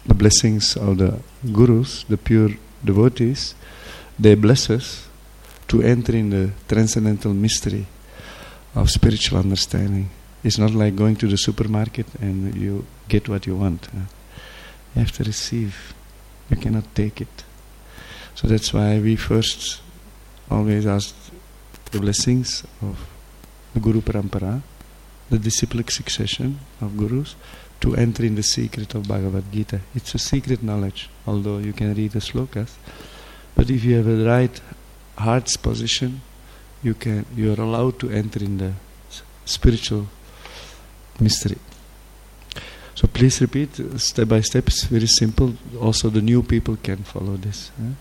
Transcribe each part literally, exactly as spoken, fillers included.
the blessings of the gurus, the pure devotees, they bless us to enter in the transcendental mystery of spiritual understanding. It's not like going to the supermarket and you get what you want. Huh? You have to receive. You cannot take it. So that's why we first always ask the blessings of the Guru Parampara, the disciplic succession of gurus, to enter in the secret of Bhagavad Gita. It's a secret knowledge, although you can read the slokas. But if you have a right heart's position, you can you are allowed to enter in the spiritual mystery. So please repeat step by step. It's very simple. Also the new people can follow this. Eh?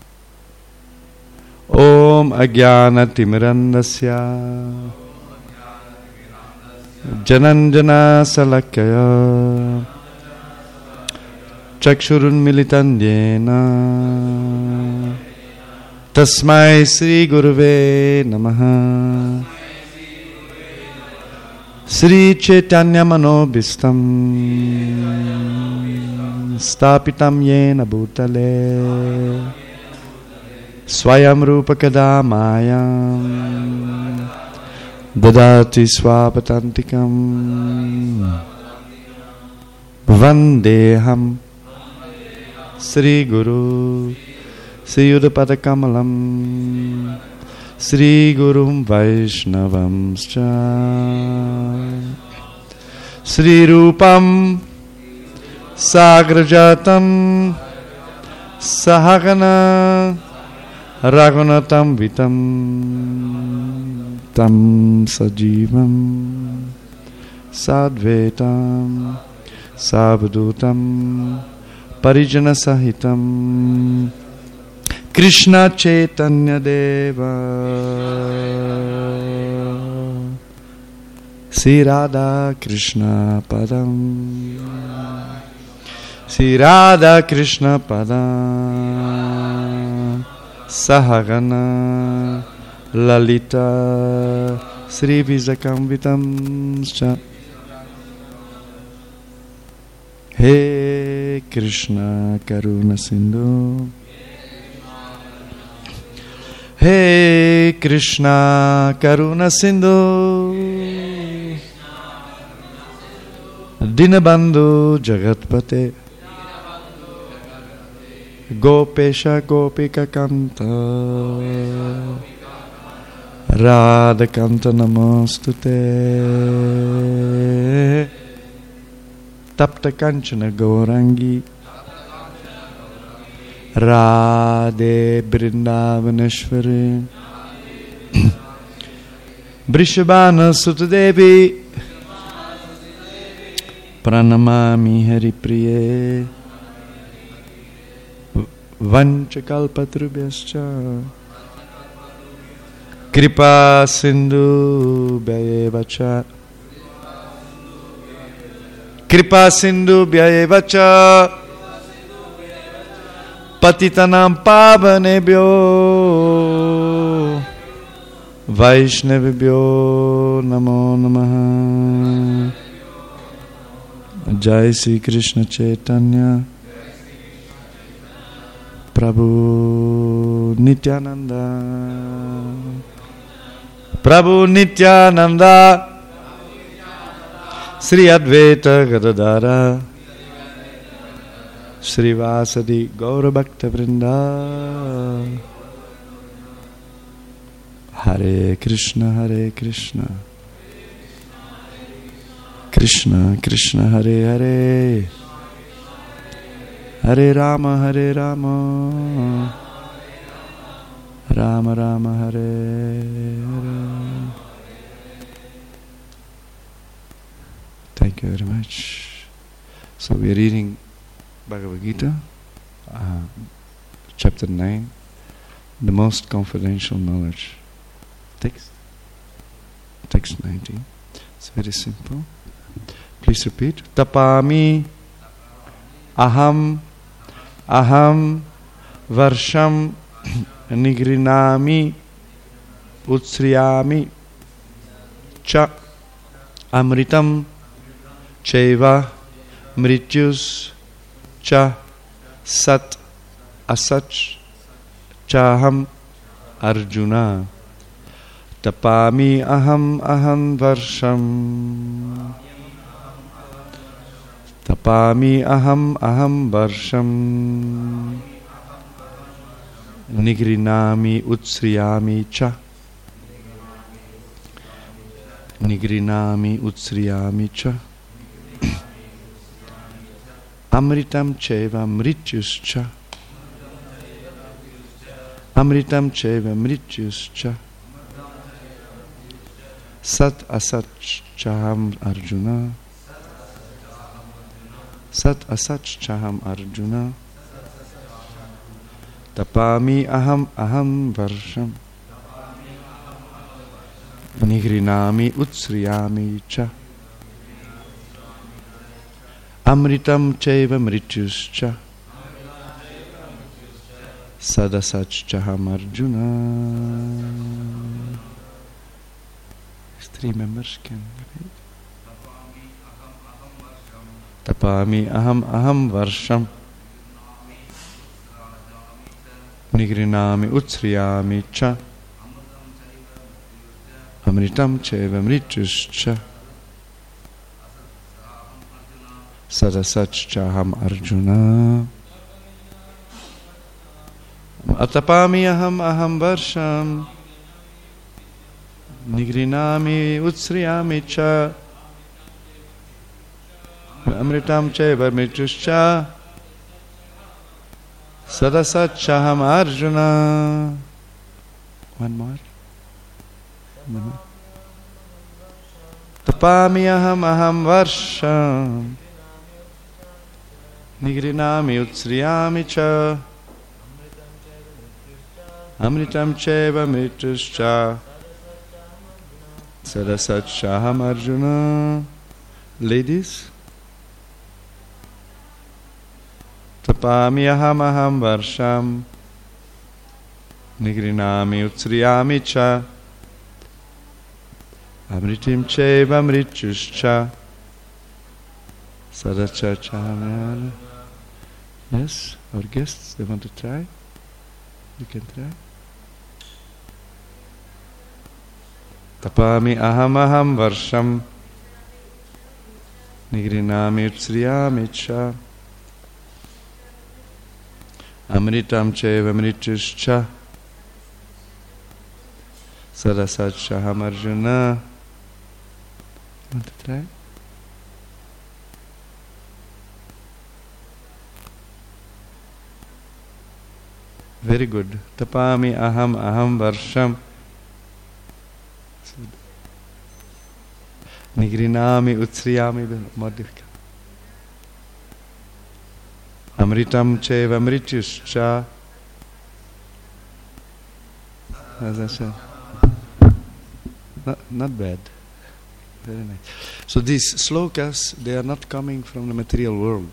Om Ajnana Timirandasya Jananjana Salakaya Chakshurun Militandena Tasmai Sri Guruve Namaha Sri Chaitanya Manobhistam Stapitam Yena Bhutale Swayam Rupa Kadamayam Dadati Swapatantikam Vandeham Sri Guru Sri Udapada Kamalam Sri Gurum Vaishnavamscha Sri Rupam Sagrajatam Sahagana Raghunatam Vitam Tam Sajivam Sadvetam Sabdutam Parijana Sahitam Krishna Chaitanya Deva Sri Radha Krishna Padam Sri Radha Krishna Padam Sahagana Lalita Sri Vizakam Vitam Scha He Krishna Karuna Sindhu He Krishna Karuna Sindhu Dinabandhu Jagatpate Gopesha Gopika Kanta Radha Kanta Namostute Tapta Kanchana Gaurangi Radhe Brindavaneshwari Vrishabhana Sutadevi Pranamami Haripriye Vanchakalpatrubhyascha Kripa Sindhu Bhyayevacha Kripa Sindhu Bhyayevacha Patitanam Pavanebhyo Vaishnavibhyo Namo Namaha Jai Sri Krishna Chaitanya Prabhu Nityananda Prabhu Nityananda Sri Advaita Gadadara Sri Vasadi Gaura Bhakta Vrinda Hare Krishna Hare Krishna Krishna Krishna Hare Hare Hare Rama Hare Rama Rama Rama Hare Hare. Thank you very much. So we are reading Bhagavad Gita, uh, chapter nine, the most confidential knowledge. Text, text nineteen. It's very simple. Please repeat. Tapami, aham, aham, varsham, nigrinami, utsriyami, cha, amritam, cheva, mrityus, cha, Sat asach chaham Arjuna. Tapami aham aham varsham. Tapami aham aham varsham. Nigrinami utsriyami cha. Nigrinami utsriyami cha. Amritam cheva mrityuscha. Amritam cheva mrityuscha. Sat asat chaham Arjuna. Sat asat chaham Arjuna. Tapami aham aham varsham. Nigrinami utsriyami cha. Amritam chaiva mrityuscha. Sadasach chaham Arjuna. Three members can repeat. Tapami aham aham varsham. Nigrinami utsriyami cha. Amritam chaiva mrityuscha. Sadasach chaham Arjuna. Atapami aham aham varsham. Nigrinami utsriyami cha. Amritam chaiva mrityuscha. Sadasat chaham Arjuna. One more. One more. Tapami aham aham varsham. Nigrinami utsriyami cha. Amritam chaiva mrityuscha. Sadasat chaham Arjuna. Ladies. Tapami aham aham varsham. Nigrinami utsriyami cha. Amritim chaiva mrityuscha. Sadasat chaham Arjuna. Yes, our guests, they want to try? You can try. Tapami aham aham varsham. Nigrinami utsriyami cha. Amritam chaiva mrityuscha. Sadasat chaham Arjuna. Want to try? Very good. Tapami aham aham varsham. Nigrinami utsriyami. More difficult. Amritam chaiva mrityuscha. As I said. Not, not bad. Very nice. So these slokas, they are not coming from the material world.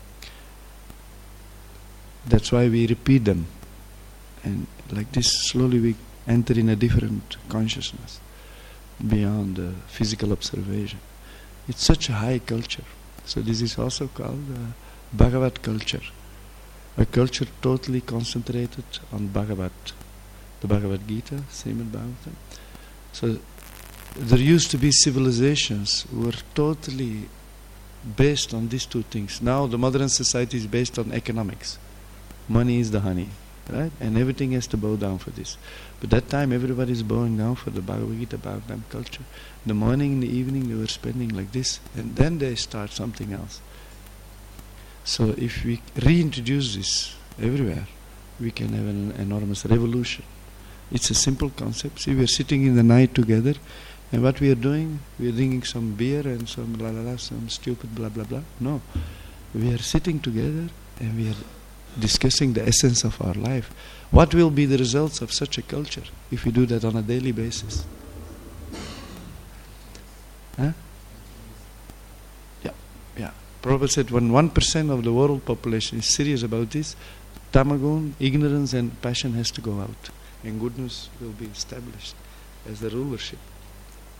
That's why we repeat them. And like this, slowly we enter in a different consciousness beyond the physical observation. It's such a high culture. So this is also called uh, Bhagavat culture. A culture totally concentrated on Bhagavat. The Bhagavad Gita, Srimad Bhagavatam. So there used to be civilizations who were totally based on these two things. Now the modern society is based on economics. Money is the honey. Right? And everything has to bow down for this. But that time everybody is bowing down for the Bhagavad Gita, Bhagavatam culture. The morning, in the evening, they were spending like this. And then they start something else. So if we reintroduce this everywhere, we can have an enormous revolution. It's a simple concept. See, we are sitting in the night together. And what we are doing, we are drinking some beer and some la la la, some stupid blah blah blah. No. We are sitting together and we are discussing the essence of our life. What will be the results of such a culture if we do that on a daily basis? Huh? Yeah, yeah. Prabhupada said when one percent of the world population is serious about this, tamagun, ignorance and passion has to go out. And goodness will be established as the rulership.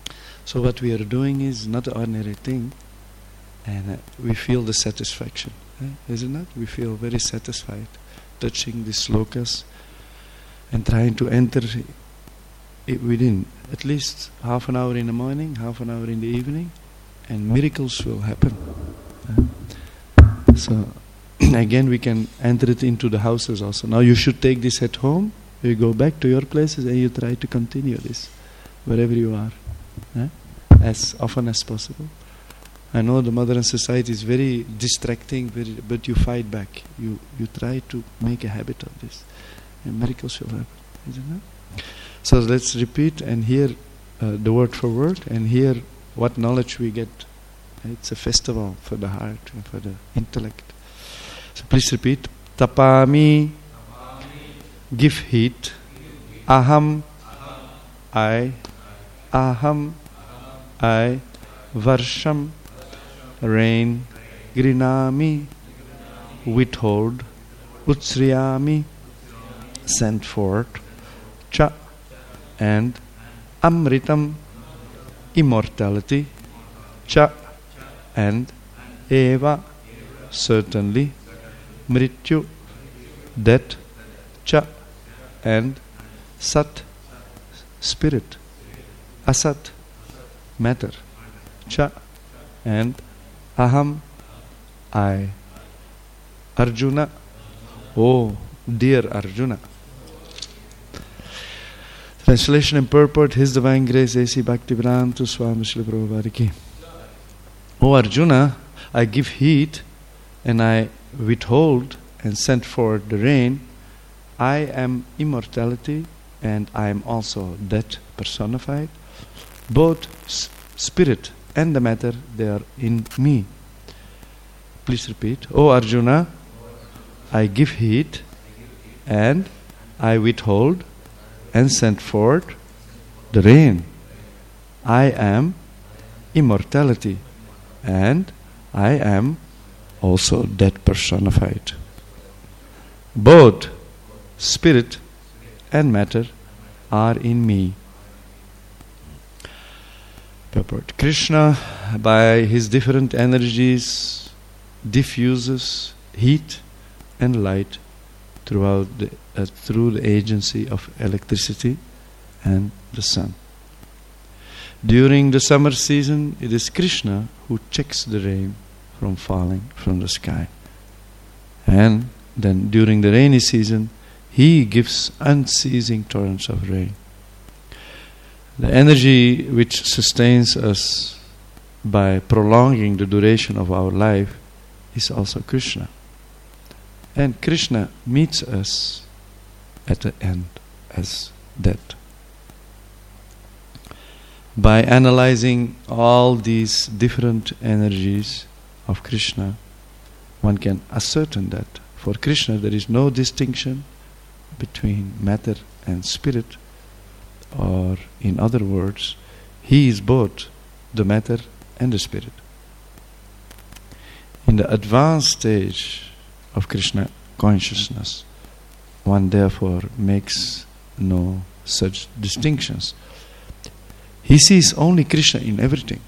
So what we are doing is not an ordinary thing, and uh, we feel the satisfaction. Eh? Isn't it? We feel very satisfied touching these slokas and trying to enter it within at least half an hour in the morning, half an hour in the evening, and miracles will happen. Eh? So again we can enter it into the houses also. Now you should take this at home, you go back to your places and you try to continue this wherever you are, eh? as often as possible. I know the modern society is very distracting, very, but you fight back. You you try to make a habit of this, and miracles will happen, isn't it? So let's repeat and hear uh, the word for word, and hear what knowledge we get. It's a festival for the heart and for the intellect. So please repeat. Tapami, give heat. Aham, I. Aham, I. Varsham, rain. Grinami, withhold. Utsriyami, send forth. Cha, and Amritam, immortality. Cha, and Eva, certainly. Mrityu, death. Cha, and Sat, spirit. Asat, matter. Cha, and Aham, I. Arjuna, oh dear Arjuna. Translation and purport. His Divine Grace A C Bhaktivedanta Swami Srila Prabhupada Ki. O Arjuna, I give heed and I withhold and send forth the rain. I am immortality and I am also death personified. Both s- spirit and the matter, they are in me. Please repeat. O Arjuna, I give heed and I withhold and send forth the rain. I am immortality and I am also death personified. Both spirit and matter are in me. Purport. Krishna, by his different energies, diffuses heat and light throughout the, uh, through the agency of electricity and the sun. During the summer season, it is Krishna who checks the rain from falling from the sky. And then during the rainy season, he gives unceasing torrents of rain. The energy which sustains us by prolonging the duration of our life is also Krishna. And Krishna meets us at the end as death. By analyzing all these different energies of Krishna, one can ascertain that for Krishna there is no distinction between matter and spirit, or in other words, he is both the matter and the spirit. In the advanced stage of Krishna consciousness, one therefore makes no such distinctions. He sees only Krishna in everything.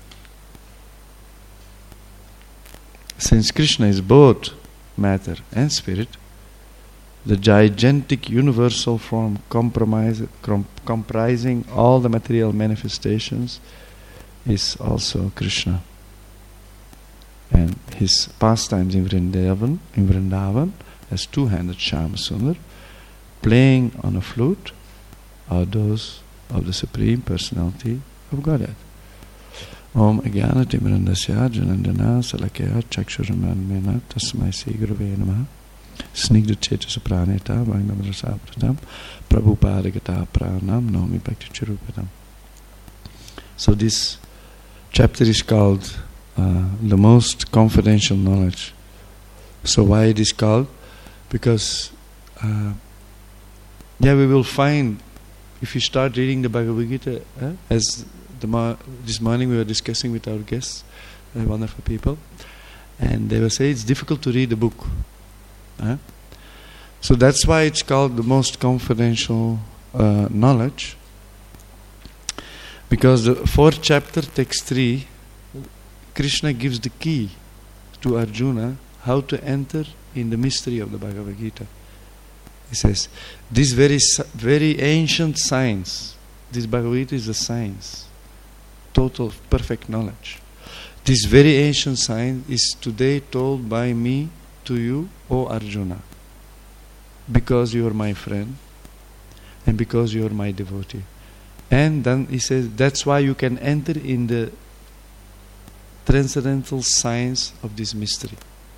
Since Krishna is both matter and spirit, the gigantic universal form compromise, com- comprising all the material manifestations is also Krishna. And his pastimes in Vrindavan, in Vrindavan as two-handed Shyamasundar, playing on a flute, are those of the Supreme Personality of Godhead. Om Ajnanati Mirandasya Janandana Salakya Chakshuranmena Tasmai Sri Gurave Namaha Snigdha Chetasa Praneta Bhagnavrasa Pratam Prabhupada Pranam Nomi Bhakti Chirupadam. So this chapter is called uh, the most confidential knowledge. So why it is called? Because uh, yeah, we will find, if you start reading the Bhagavad Gita, eh, as the ma- this morning we were discussing with our guests, uh, wonderful people, and they will say it's difficult to read the book. Eh? So that's why it's called the most confidential uh, knowledge, because the fourth chapter, text three, Krishna gives the key to Arjuna how to enter in the mystery of the Bhagavad Gita. He says, this very very ancient science, this Bhagavad Gita is a science, total perfect knowledge. This very ancient science is today told by me to you, O Arjuna, because you are my friend and because you are my devotee. And then he says, that's why you can enter in the transcendental science of this mystery.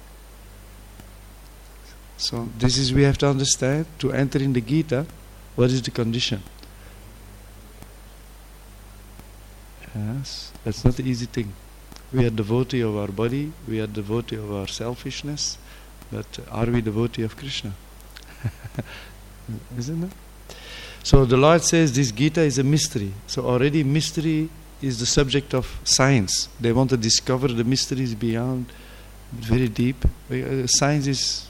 So this is, we have to understand, to enter in the Gita, what is the condition? Yes, that's not the easy thing. We are devotee of our body, we are devotee of our selfishness, but are we devotee of Krishna? Isn't it? So the Lord says this Gita is a mystery. So already mystery is the subject of science. They want to discover the mysteries beyond, very deep. Science is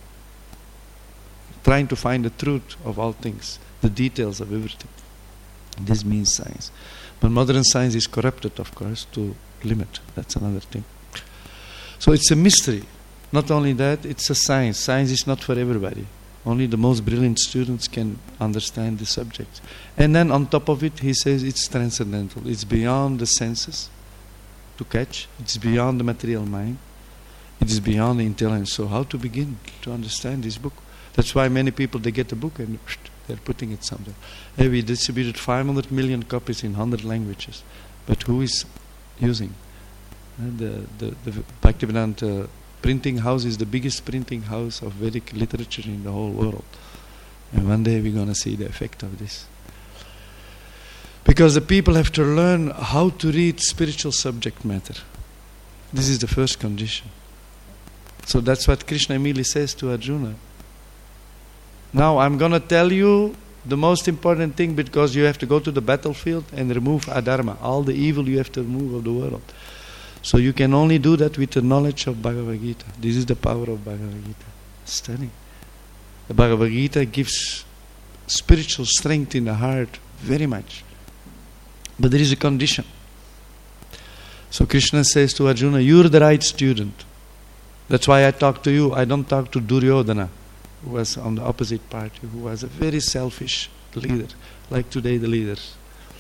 trying to find the truth of all things, the details of everything. This means science. But modern science is corrupted, of course, to limit. That's another thing. So it's a mystery. Not only that, it's a science. Science is not for everybody. Only the most brilliant students can understand the subject. And then on top of it, he says it's transcendental. It's beyond the senses to catch. It's beyond the material mind. It is beyond the intelligence. So how to begin to understand this book? That's why many people, they get the book and they're putting it somewhere. Hey, we distributed five hundred million copies in one hundred languages. But who is using? And the, the, the Bhaktivedanta printing house is the biggest printing house of Vedic literature in the whole world. And one day we're going to see the effect of this. Because the people have to learn how to read spiritual subject matter. This is the first condition. So that's what Krishna immediately says to Arjuna. Now I'm going to tell you the most important thing, because you have to go to the battlefield and remove adharma, all the evil you have to remove of the world. So you can only do that with the knowledge of Bhagavad Gita. This is the power of Bhagavad Gita. Stunning. The Bhagavad Gita gives spiritual strength in the heart very much. But there is a condition. So Krishna says to Arjuna, you're the right student. That's why I talk to you. I don't talk to Duryodhana, who was on the opposite party, who was a very selfish leader, like today the leaders.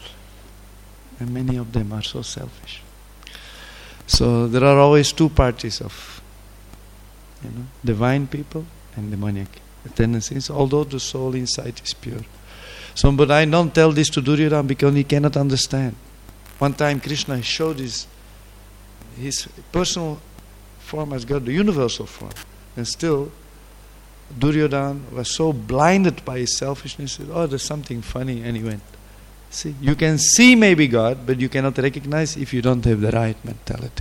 And many of them are so selfish. So there are always two parties of, you know, divine people and demoniac tendencies, although the soul inside is pure. So, but I don't tell this to Duryodhana because he cannot understand. One time Krishna showed his, his personal form as God, the universal form. And still, Duryodhana was so blinded by his selfishness, he said, oh, there's something funny, and he went. See, you can see maybe God, but you cannot recognize if you don't have the right mentality.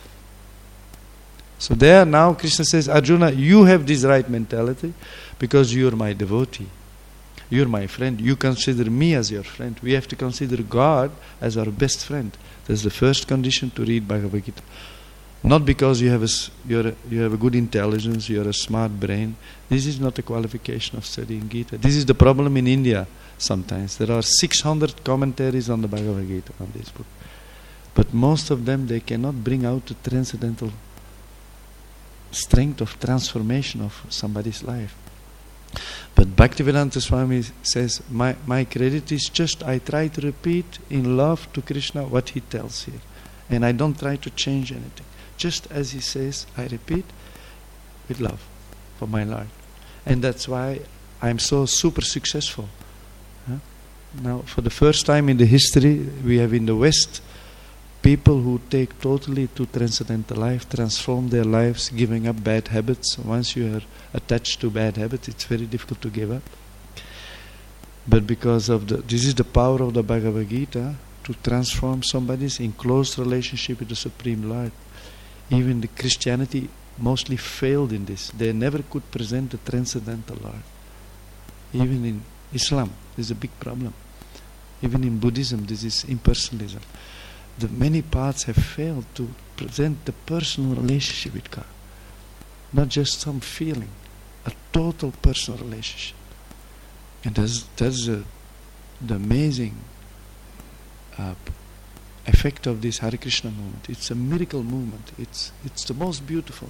So there now Krishna says, Arjuna, you have this right mentality because you are my devotee. You are my friend. You consider me as your friend. We have to consider God as our best friend. That's the first condition to read Bhagavad Gita. Not because you have a, you're a, you have a good intelligence, you're a smart brain. This is not a qualification of studying Gita. This is the problem in India sometimes. There are six hundred commentaries on the Bhagavad Gita, on this book. But most of them, they cannot bring out the transcendental strength of transformation of somebody's life. But Bhaktivedanta Swami says, my, my credit is just I try to repeat in love to Krishna what he tells here. And I don't try to change anything. Just as he says, I repeat with love for my Lord. And that's why I'm so super successful. Huh? Now, for the first time in the history, we have in the West people who take totally to transcendental life, transform their lives, giving up bad habits. Once you are attached to bad habits, it's very difficult to give up. But because of the, this is the power of the Bhagavad Gita, to transform somebody's in close relationship with the Supreme Lord. Even the Christianity mostly failed in this. They never could present the transcendental Lord. Even in Islam, this is a big problem. Even in Buddhism, this is impersonalism. The many paths have failed to present the personal relationship with God. Not just some feeling, a total personal relationship. And that's, that's a, the amazing uh, effect of this Hare Krishna movement. It's a miracle movement. It's, it's the most beautiful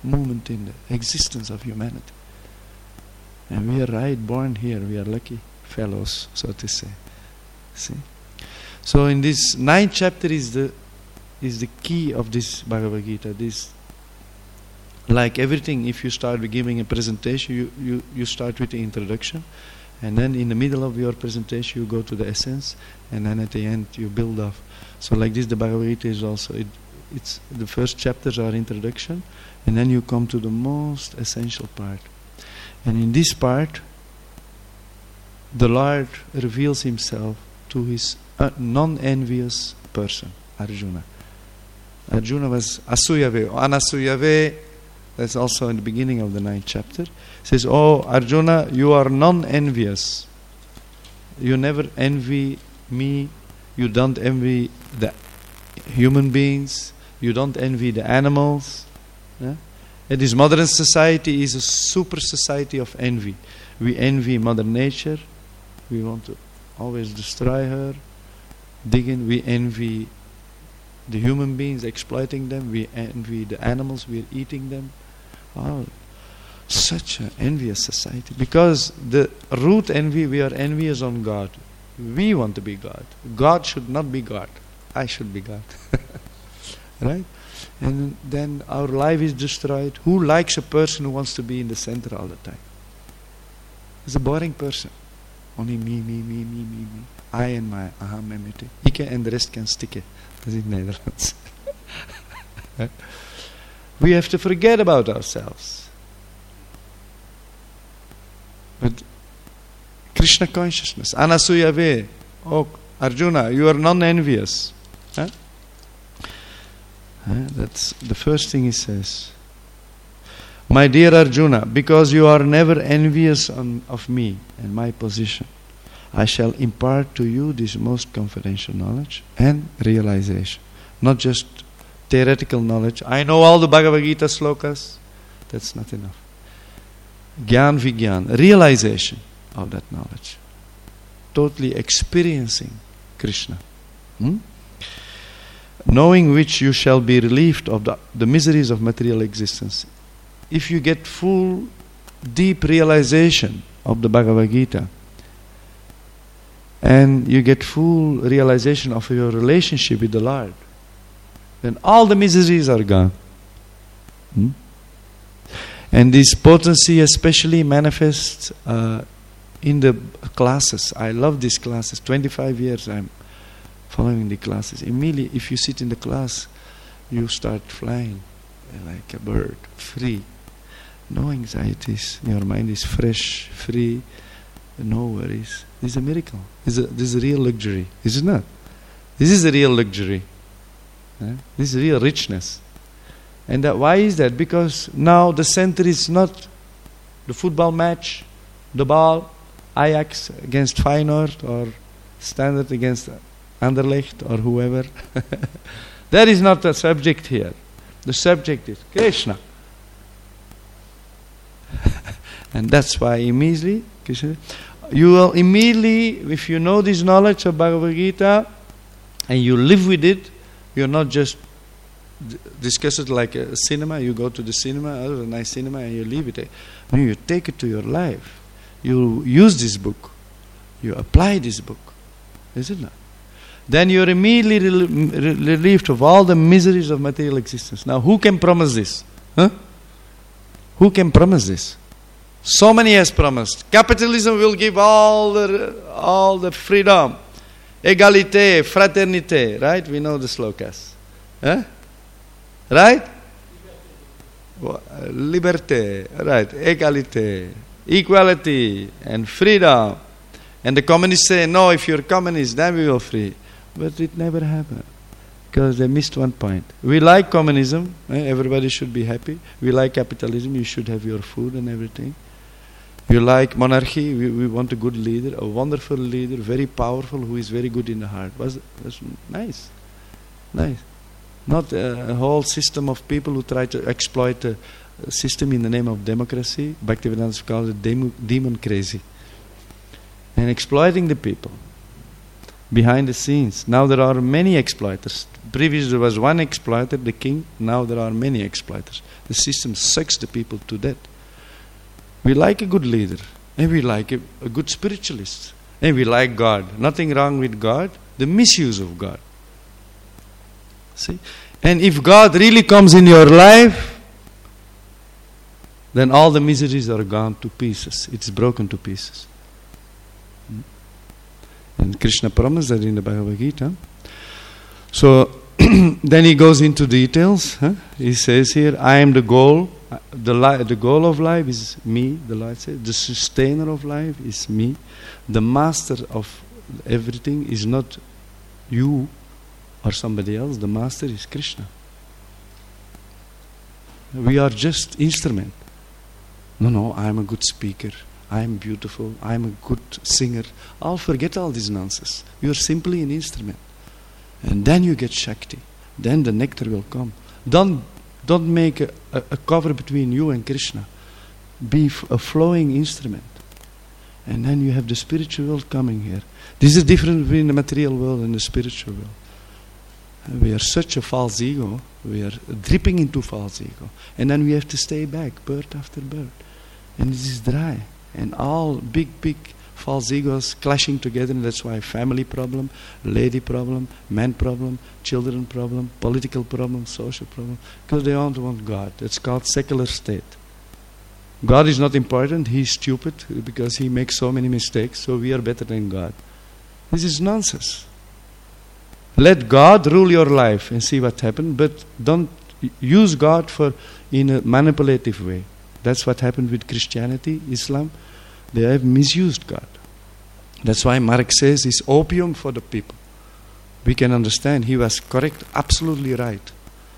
moment in the existence of humanity. And we are right born here, we are lucky fellows, so to say. See? So in this ninth chapter is the is the key of this Bhagavad Gita. This, like everything, if you start with giving a presentation, you, you, you start with the introduction, and then in the middle of your presentation you go to the essence, and then at the end you build off. So like this the Bhagavad Gita is also, it, it's the first chapters are introduction, and then you come to the most essential part. And in this part, the Lord reveals himself to his uh, non-envious person, Arjuna. Arjuna was asuyave, anasuyave. That's also in the beginning of the ninth chapter. It says, "Oh Arjuna, you are non-envious. You never envy me. You don't envy the human beings. You don't envy the animals." Yeah? And this modern society is a super society of envy. We envy Mother Nature. We want to always destroy her. Dig in. We envy the human beings, exploiting them. We envy the animals. We are eating them. Oh, such an envious society. Because the root envy, we are envious on God. We want to be God. God should not be God. I should be God. Right? And then our life is destroyed. Who likes a person who wants to be in the center all the time? It's a boring person. Only me, me, me, me, me, me. I and my aham mimete. Ikke en de rest kan stikken. Dat is in het Nederlands. We have to forget about ourselves. But Krishna consciousness, anasuyave. Oh, Arjuna, you are non-envious. Huh? Huh? That's the first thing he says. My dear Arjuna, because you are never envious on, of me and my position, I shall impart to you this most confidential knowledge and realization. Not just theoretical knowledge. I know all the Bhagavad Gita slokas. That's not enough. Gyan Vigyan, realization of that knowledge. Totally experiencing Krishna. Hmm? Knowing which you shall be relieved of the, the miseries of material existence. If you get full, deep realization of the Bhagavad Gita, and you get full realization of your relationship with the Lord, then all the miseries are gone. Hmm? And this potency especially manifests uh, in the classes. I love these classes. twenty-five years I'm following the classes. Immediately, if you sit in the class, you start flying like a bird, free. No anxieties. Your mind is fresh, free, no worries. This is a miracle. This is a, this is a real luxury. Is it not? This is a real luxury. Eh? This is real richness. And that, why is that? Because now the center is not the football match, the ball, Ajax against Feyenoord or Standard against Anderlecht or whoever. That is not the subject here. The subject is Krishna. And that's why immediately, Krishna, you will immediately, if you know this knowledge of Bhagavad Gita and you live with it, you're not just d- discuss it like a cinema. You go to the cinema, oh, a nice cinema, and you leave it. No, you take it to your life. You use this book. You apply this book. Is it not? Then you're immediately rel- re- relieved of all the miseries of material existence. Now, who can promise this? Huh? Who can promise this? So many has promised. Capitalism will give all the all the freedom, égalité, fraternité. Right? We know the slokas. Huh? Right? Liberté. Right? Égalité, equality, and freedom. And the communists say, no, if you're communist, then we will free. But it never happened. Because they missed one point. We like communism. Eh? Everybody should be happy. We like capitalism. You should have your food and everything. You like monarchy. We, we want a good leader, a wonderful leader, very powerful, who is very good in the heart. Was was nice, nice. Not a, a whole system of people who try to exploit a, a system in the name of democracy. Bhaktivedanta calls it demon, demon crazy. And exploiting the people behind the scenes. Now there are many exploiters Previously there was one exploiter, the king. Now there are many exploiters. The system sucks the people to death. We like a good leader, and we like a, a good spiritualist, and we like God. Nothing wrong with God. The misuse of God. See? And if God really comes in your life, then all the miseries are gone to pieces. It's broken to pieces. And Krishna promised that in the Bhagavad Gita. So then he goes into details. Huh? He says here, I am the goal. The, li- the goal of life is me, the Lord says. The sustainer of life is me. The master of everything is not you or somebody else. The master is Krishna. We are just instrument. No, no, I am a good speaker. I am beautiful. I am a good singer. I'll forget all this nonsense. You are simply an instrument. And then you get Shakti. Then the nectar will come. Don't, don't make a, a, a cover between you and Krishna. Be f- a flowing instrument. And then you have the spiritual world coming here. This is different between the material world and the spiritual world. We are such a false ego. We are dripping into false ego. And then we have to stay back, birth after birth. And this is dry. And all big, big false egos clashing together. And that's why family problem, lady problem, man problem, children problem, political problem, social problem. Because they don't want God. It's called secular state. God is not important. He's stupid because he makes so many mistakes. So we are better than God. This is nonsense. Let God rule your life and see what happens. But don't use God for in a manipulative way. That's what happened with Christianity, Islam. They have misused God. That's why Marx says it's opium for the people. We can understand he was correct, absolutely right.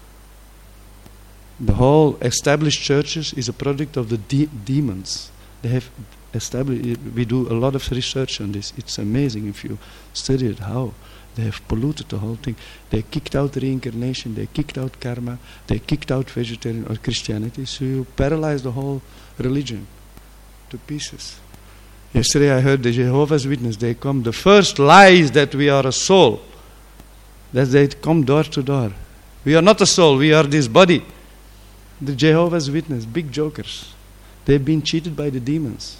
The whole established churches is a product of the de- demons. They have established. We do a lot of research on this. It's amazing if you study it. How they have polluted the whole thing. They kicked out reincarnation. They kicked out karma. They kicked out vegetarian or Christianity. So you paralyze the whole religion to pieces. Yesterday I heard the Jehovah's Witness. They come. The first lie is that we are a soul. That they come door to door. We are not a soul. We are this body. The Jehovah's Witness, big jokers. They've been cheated by the demons.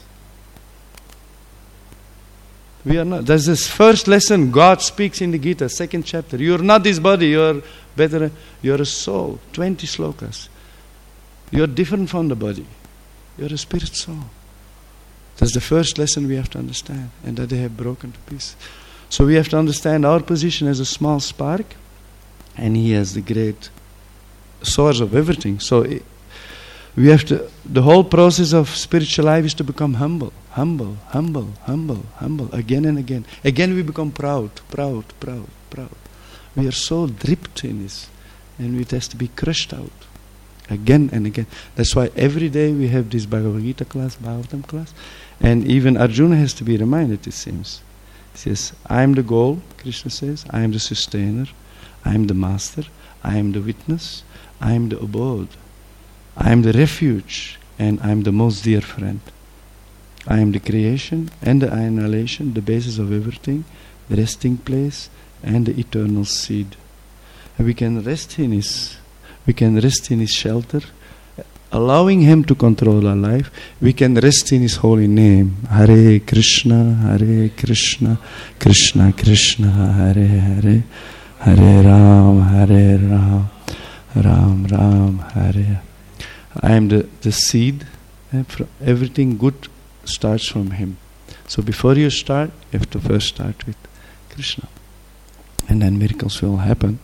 We are not. That's this first lesson God speaks in the Gita, second chapter. You are not this body. You are better. You are a soul. Twenty slokas. You are different from the body. You are a spirit soul. That's the first lesson we have to understand, and that they have broken to pieces. So we have to understand our position as a small spark, and He has the great source of everything. So it, we have to. The whole process of spiritual life is to become humble, humble, humble, humble, humble, again and again. Again we become proud, proud, proud, proud. We are so dripped in this, and it has to be crushed out. Again and again. That's why every day we have this Bhagavad Gita class, Bhagavatam class, and even Arjuna has to be reminded, it seems. He says, I am the goal, Krishna says, I am the sustainer, I am the master, I am the witness, I am the abode, I am the refuge, and I am the most dear friend. I am the creation and the annihilation, the basis of everything, the resting place, and the eternal seed. And we can rest in His We can rest in His shelter, allowing Him to control our life. We can rest in His holy name. Hare Krishna, Hare Krishna, Krishna Krishna, Hare Hare, Hare Ram, Hare Ram, Ram Ram, Hare. I am the, the seed. Everything good starts from Him. So before you start, you have to first start with Krishna. And then miracles will happen.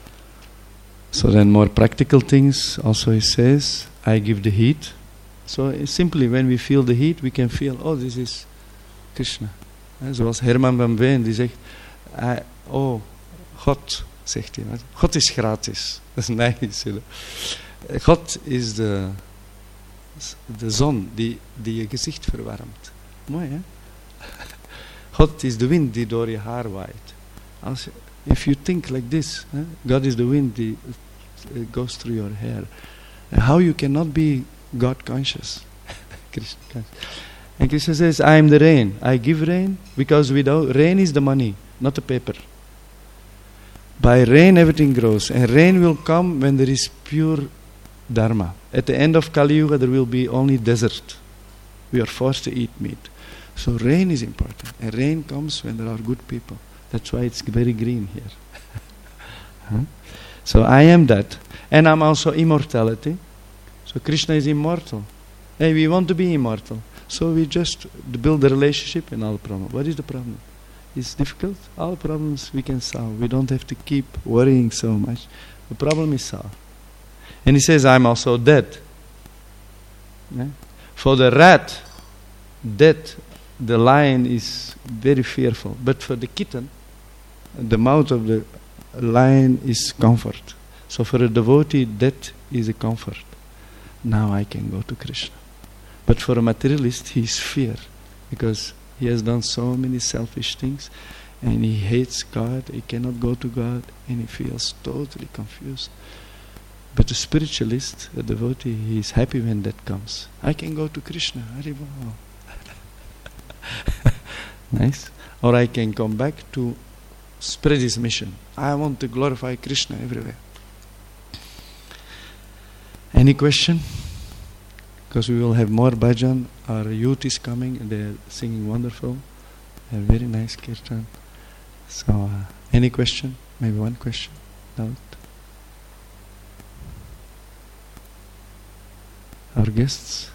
So then more practical things, also He says, I give the heat. So simply when we feel the heat, we can feel, oh, this is Krishna. En zoals Herman van Veen, die zegt, I, oh, God, zegt hij. God is gratis. Dat is nice. God is de, de zon die, die je gezicht verwarmt. Mooi, hè? God is de wind die door je haar waait. Als je, if you think like this, huh? God is the wind that uh, goes through your hair. Uh, how you cannot be God conscious? Krishna conscious. And Krishna says, I am the rain. I give rain because without rain is the money, not the paper. By rain everything grows, and rain will come when there is pure Dharma. At the end of Kali Yuga there will be only desert. We are forced to eat meat. So rain is important, and rain comes when there are good people. That's why it's very green here. Huh? So I am that, and I'm also immortality. So Krishna is immortal. Hey, we want to be immortal. So we just build a relationship and all problem. What is the problem? It's difficult. All problems we can solve. We don't have to keep worrying so much. The problem is solved. And he says, I'm also dead. Yeah? For the rat, death, the lion is very fearful. But for the kitten, the mouth of the lion is comfort. So for a devotee, death is a comfort. Now I can go to Krishna. But for a materialist, he is fear, because he has done so many selfish things, and he hates God, he cannot go to God, and he feels totally confused. But a spiritualist, a devotee, he is happy when that comes. I can go to Krishna, Haribol. Nice. Or I can come back to spread his mission. I want to glorify Krishna everywhere. Any question? Because we will have more bhajan. Our youth is coming and they are singing wonderful. A very nice kirtan. So, uh, any question? Maybe one question? Doubt? Our guests?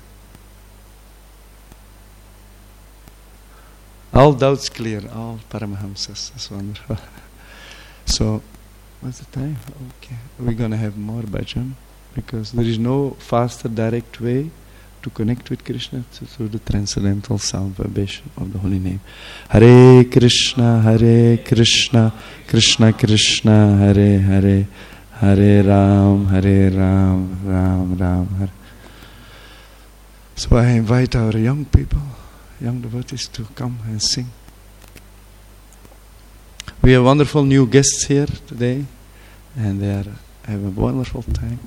All doubts clear. All Paramahamsas. That's wonderful. So, what's the time? Okay. We're going to have more bhajan, because there is no faster, direct way to connect with Krishna through the transcendental sound vibration of the holy name. Hare Krishna, Hare Krishna, Krishna Krishna, Hare Hare, Hare Ram, Hare Ram, Ram Ram, Hare. So I invite our young people, young devotees, to come and sing. We have wonderful new guests here today, and they are have a wonderful time.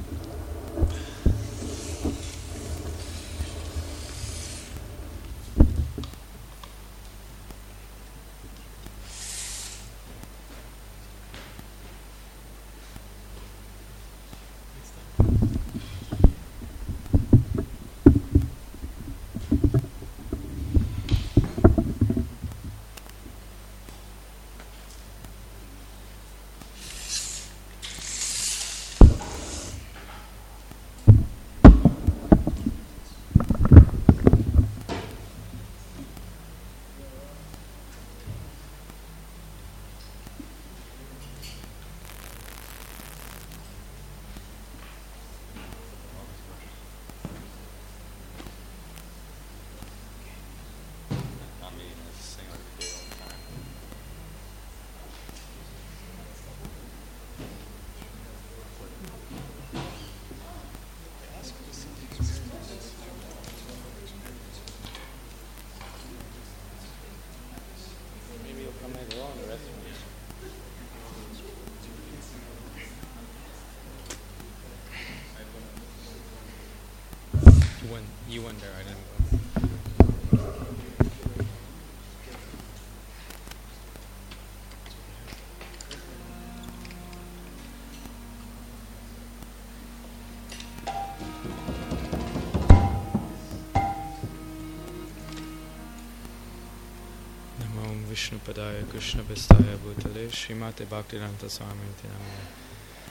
You wonder, I didn't go. Namo Vishnu Padaya Krishna Vistaya Bhutale Srimate Bhaktivedanta Swami Nityananda